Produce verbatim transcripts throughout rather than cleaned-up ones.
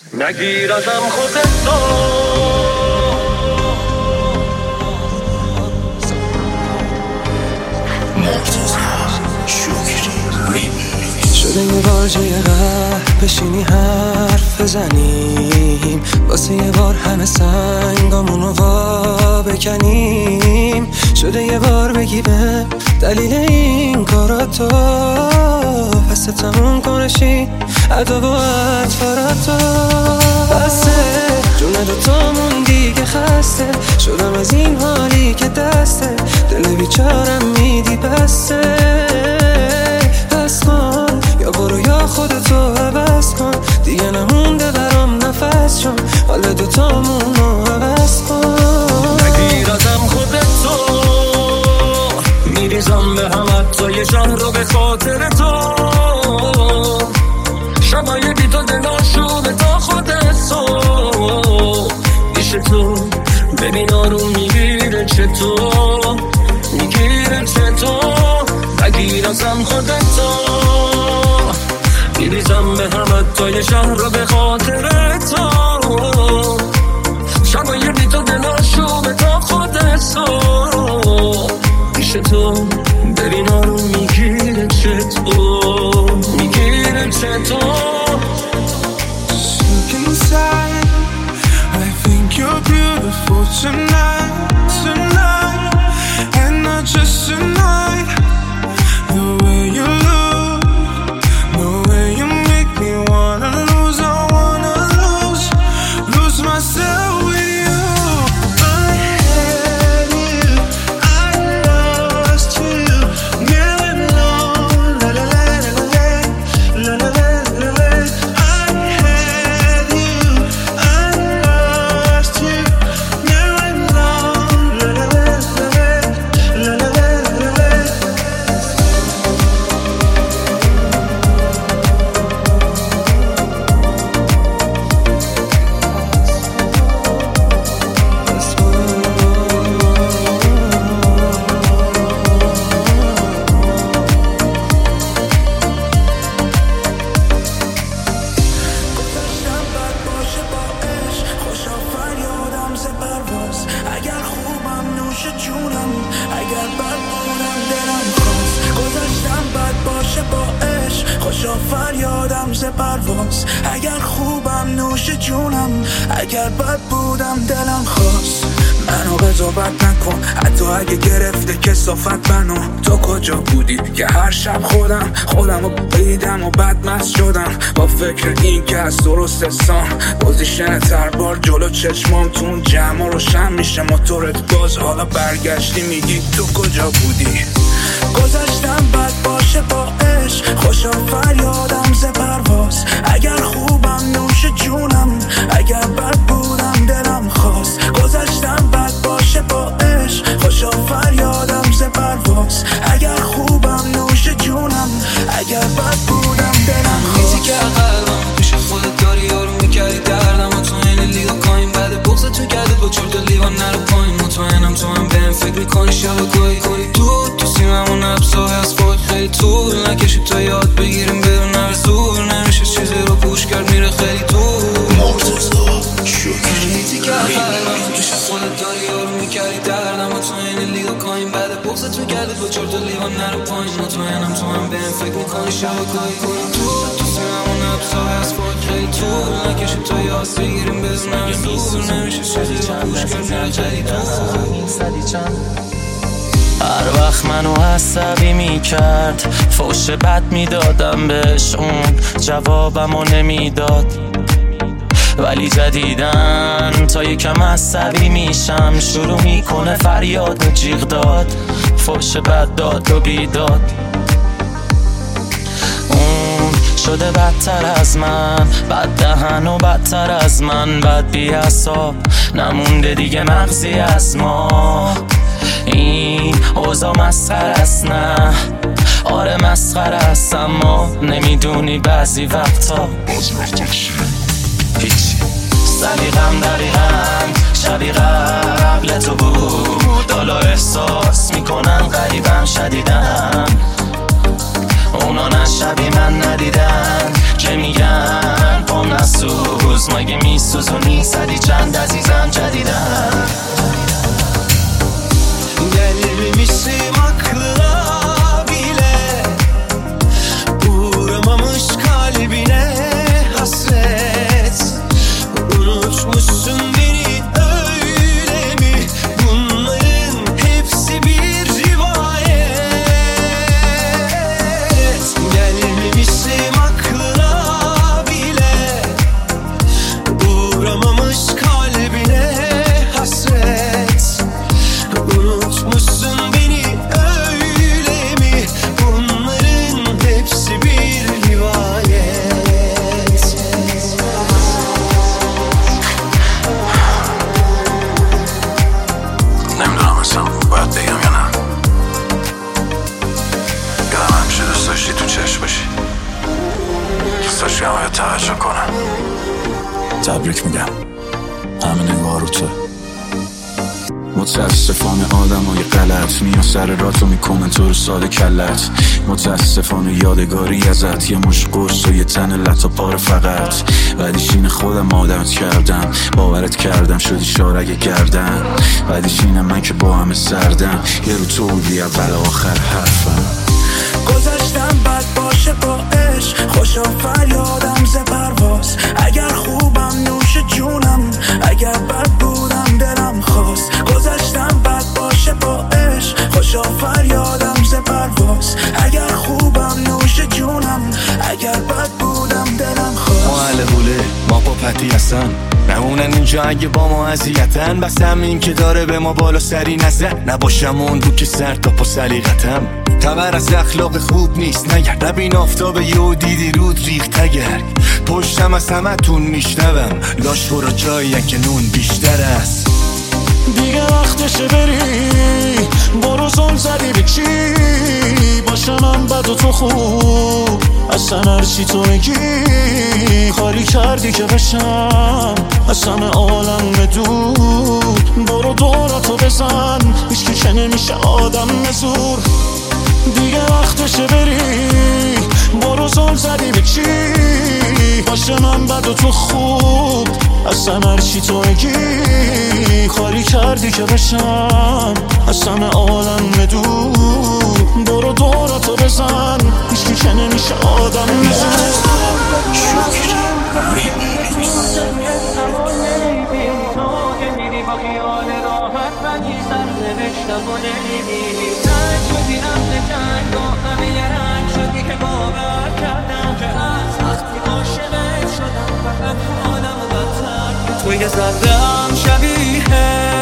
نگیر ازم خودتو، شده یه بار جای قهر بشینی حرف بزنیم، واسه یه بار همه سنگامونو وا بکنیم. شده یه بار بگی به دلیل این کاراتو، پس تموم کنشی عدا و اطفاراتو. بسه جون دوتامون دیگه خسته، شدم از این حالی که دسته دل بیچارم میدی. بسه بس کن، یا برو یا خودتو عوض کن، دیگه نمونده برام نفس، چون حال دوتامونو عوض کن. نگیر ازم خودتو، میریزم به هم حتی یه شهر رو به خاطر تو. شبای بی تو دلاشونه تا خودتو، پیش تو ببین آروم میگیره چطور، میگیره چطور. نگیر ازم خودتو، میریزم به هم حتی یه شهر رو به خاطر تو. شبای بی تو دلاشونه تا خودتو، پیش تو ببین آروم میگیره چطور، میگیره چطور. Look inside, I think you're beautiful tonight, tonight, and not just tonight. The way you look, the way you make me wanna lose, I wanna lose, lose myself with you. I had you, I lost you, now I'm alone, la la la la la, la la la la la. I had you, I lost you, now I'm alone, la la la la la, la la la la la. گذشتم بد باشه با عشق، خوشا فریادم ز پرواز. اگر خوبم نوش جونم، اگر بد بودم دلم خواست. گذشتم بد باشه با عشق، خوشا فریادم ز پرواز. اگر خوبم نوش جونم، اگر بد بودم دلم خواست. منو قضاوت نکن، حتی اگه گرفته کثافت منو. تو کجا بودی که هر شب خودم خودم رو بریدم و بدمست شدم، با فکر این که از درست سام پوزیشن تربار جلو چشمام تو اون جمع روشن میشه موتورت باز. حالا برگشتی میگی تو کجا بودی. گذشتم بد باشه با عشق، خوشا فریادم ز پرواز. اگر خوبم نوش جونم، اگر بد بودم دلم خواست. گذشتم بد باشه با عشق، خوشا فریادم ز پرواز. اگر خوبم نوش جونم، اگر بد بودم دلم خواست. میزی که قلبم پیش خودت داری یارو میکردی دردم و تو این لیگا کاین. بعد بغض تو کرده با چرت و لیوان نرو پایین. مطمئنم تو هم بهم فکر میکنی شب گاهی کنی تو تو سیممون نبسای از فاک خیلی طول نکشید تا یاد بگیریم بدون نر زور. نمیشه چیزی رو پوش کرد میره خیلی دور. مرتضی شکری میزی که قلبم پیش خودت داری یارو میکردی دردم و تو این لیگا کاین. بعد بغض تو کرده با چرت و لیوان نرو پایین. مطمئنم تو هم بهم فکر میکنی شب گاهی کنی تو تو سیممون نبسای از فاک خیلی طول نکشید تا یاد بگیریم بدون نر زور. نمیشه چیزی رو پوش کرد میره خیلی دور. هر وقت منو عصبی میکرد فوش بد میدادم بهش، اون جوابمو نمیداد. ولی جدیدن تا یکم عصبی میشم شروع میکنه فریاد و جیغ داد. فوش بد داد و بیداد، اون شده بدتر از من، بد دهن و بدتر از من، بد بی حساب نمونده دیگه مغزی از ما. این اوضاع مسخره است نه، آره مسخره است، اما نمیدونی بعضی وقتا هیچی. سلیقم دقیقاً شبیه قبل تو بود، حالا احساس میکنم غریبم شدیدن. اونا نه شبیه من ندیدن که میگن پام نسوز، هنوز مگه میسوزونی صدی چند عزیزم جدیدن Gelmişim aklına bile uğramamış kalbine hasret Unutmuşsun beni öyle mi bunların hepsi bir rivayet Gelmişim aklına bile uğramamış kalbine hasret Unutmuşsun beni öyle mi bunların hepsi bir rivayet نمیدونم اصلا باید بگم یا نه یادم همیشه دوست داشتی تو چشم باشی دوست داشتی همه باید توجه کنم تبریک میگم همه نگاه رو تو متاسفانه آدم های غلط میان سر راتو میکنن تو رو ساده کلت متاسفانه یادگاری ازت یه مش قرص و یه تن لطا پاره فقط بعدیش اینه خودم عادت کردم باورت کردم شدی شارگ گردن بعدیش اینه من که با همه سردم یه رو تو بودی اول آخر حرفم گذشتم بد باشه با عشق خوشا فریادم ز پرواز اگر خوبم نوش جونم اگر بد بودم دلم خواست گذشتم بد باشه با عشق خوشا فریادم ز پرواز اگر خوبم نوش جونم اگر بد بودم دلم خواست ما اهل بوله ما با پتی هستن نمونن اینجا اگه با ما اذیتن بس همین که داره به ما بالا سری نزن نباشم اون رو که سر تا پا سلیقتم خبر از اخلاق خوب نیست نگرد نبین آفتاب یهو دیدی رود ریخت اگر پشتم از همه تون میشنوم لاش برو جایی که نون بیشتر است دیگه وقتشه بری برو زل زدی به چی باشه من بد و تو خوب اصلا هرچی تو میگی کاری کردی که بشم اصلا عالم بدور برو دوراتو بزن هیچکی که نمیشه آدم نزور دیگه وقتشه بری برو زل زدی به چی باشه من بد و تو خوب اصلا هرچی تو میگی کاری کردی که بشم اصلا عالم بدور برو دوراتو بزن هیچکی که نمیشه آدم نزور توی زردم شبیه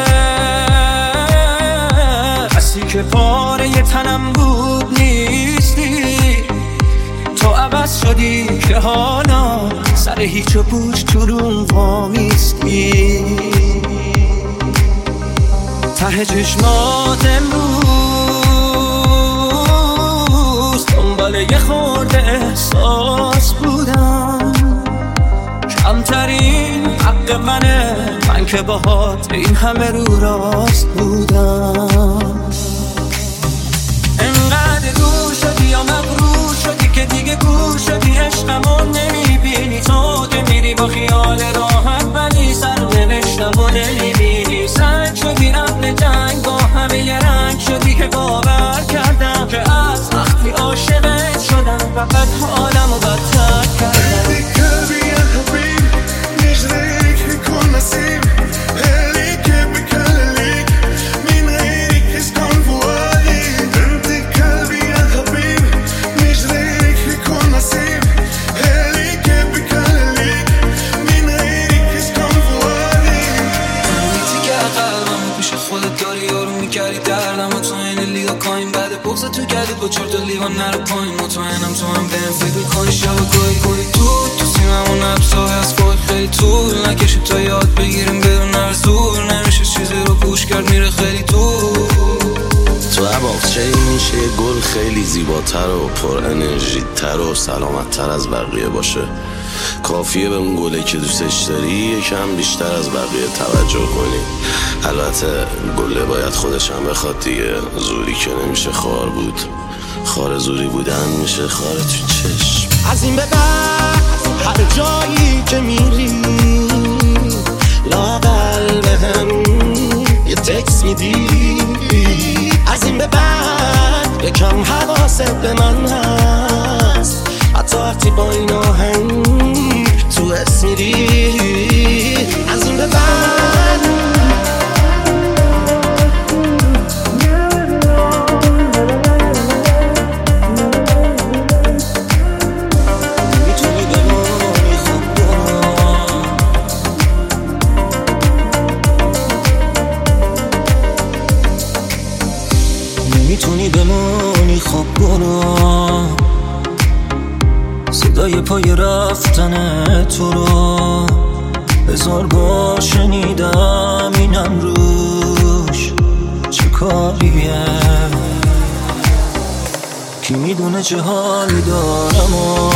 کسی که پاره ی تنم بود نیستی تو عوض شدی که حالا سر هیچ و پوچ تو روم وامیستی ته چشمات امروز دنبال یه خورده احساس بودم کمترین حق منه من که باهات این همه رو راست بودم انقدر دور شدی یا مغرور شدی که دیگه گور شدی عشقمو نمیبینی تو که میری با خیال راحت ولی سرنوشتمو نمیبینی سنگ شدی ابر جنگ با همه ی رنگ شدی که باور کردم که از وقتی عاشقت شدم فقط حالمو بدتر کردم تو گردت با چرت و لیوان نرو پایین مطمئنم تو هم بهم فکر میکنی شب گاهی کنی تو تو سیممون نبسای از فوق خیلی طول نکشید تا یاد بگیریم بدون نرزور نمیشه چیزی رو پوش کرد میره خیلی دور تو عباقچه میشه یه گل خیلی زیباتر و پر انرژی تر و سلامت تر از بقیه باشه کافیه به اون گله که دوستش داری یکم بیشتر از بقیه توجه کنی البته گله باید خودش هم بخواد دیگه زوری که نمیشه خار بود خار زوری بودن میشه خار تو چشم از این به بعد هر جایی که میری قلب من هست، حتی وقتی با این آهنگ تو حس میری. از این به بعد میتونی بمونی، خب برو. نمیتونی بمونی، خب برو. صدای پای رفتن تو رو هزار بار شنیدم، اینم روش چه کاریه؟ کی میدونه چه حالی دارم و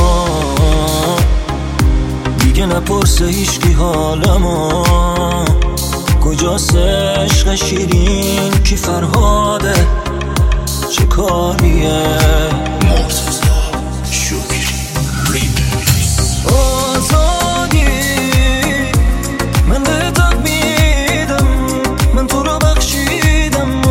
دیگه نپرسه هیچکی حالمو. کجاست عشق شیرین؟ کی فرهاده؟ چه کاریه؟ آزادی من به داد میدم، من تو رو بخشیدم.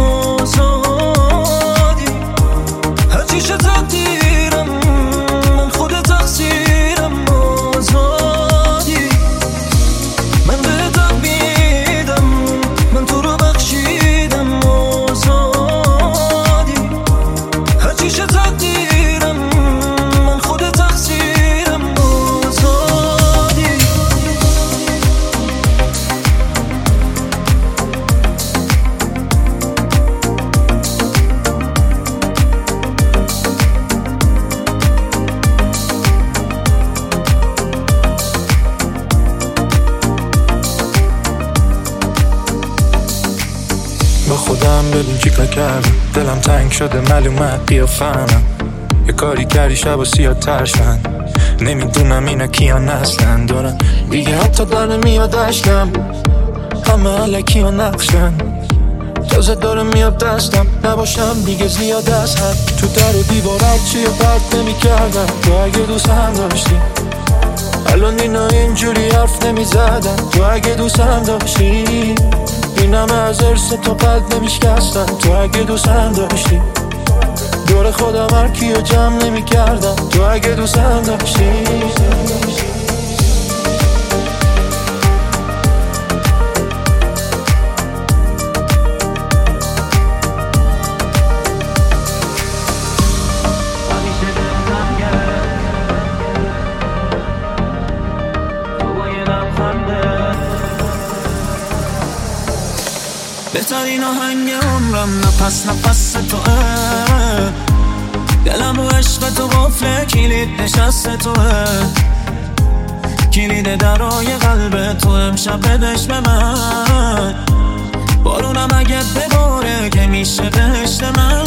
آزادی هرچی شد تقدیرم، من خود تقصیرم. آزادی من به داد میدم، من تو رو بخشیدم. آزادی هرچی شد تقدیرم، من خود تقصیرم. با خودم ببین چی کار کردم، دلم تنگ شده معلومت بیا فهمم. یه کاری کردی شب و سیاه ترشن، نمیدونم اینا کیان اصلا دارن دیگه، حتی داره میاد اشکم، همه علکی و نقشن. تازه داره میاد دستم، نباشم دیگه زیاد از حد. تو در و دیوار هرچی و پرت نمی کردم، تو اگه دوست هم داشتی الان اینا اینجوری حرف نمی زدن. تو اگه دوست هم داشتی این همه از ارث تو قلب نمیشکستن. تو اگه دوست هم داشتی دور خودم هر کیو جمع نمی کردم. تو اگه دوست هم داشتی بهترین آهنگ عمرم نفس نفس توه، دلم رو عشق تو قفله، کلید نشست توه. کلید درای قلب تو امشب بدش به من، بارونم اگه بباره که میشه بهشت من.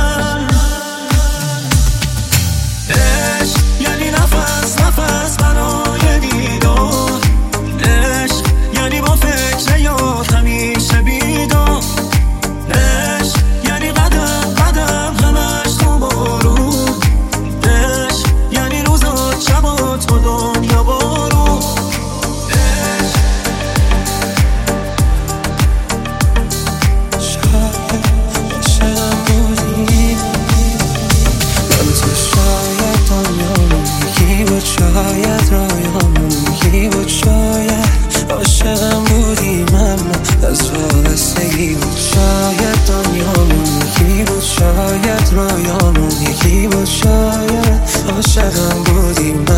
عشق یعنی نفس نفس برای دیدار، عشق یعنی با فکر یاد همیشه بیدار، عشق یعنی قدم قدم همش تو بارون، عشق یعنی روزات شبات با دنیا بارون. شاید عاشقم بودی من، تو شاید دنیامون یکی بود، شاید رایامون یکی بود، شاید عاشقم بودی من از وابستگی بود. شاید دنیامون یکی بود، شاید رایامون یکی بود، شاید عاشقم بودی من.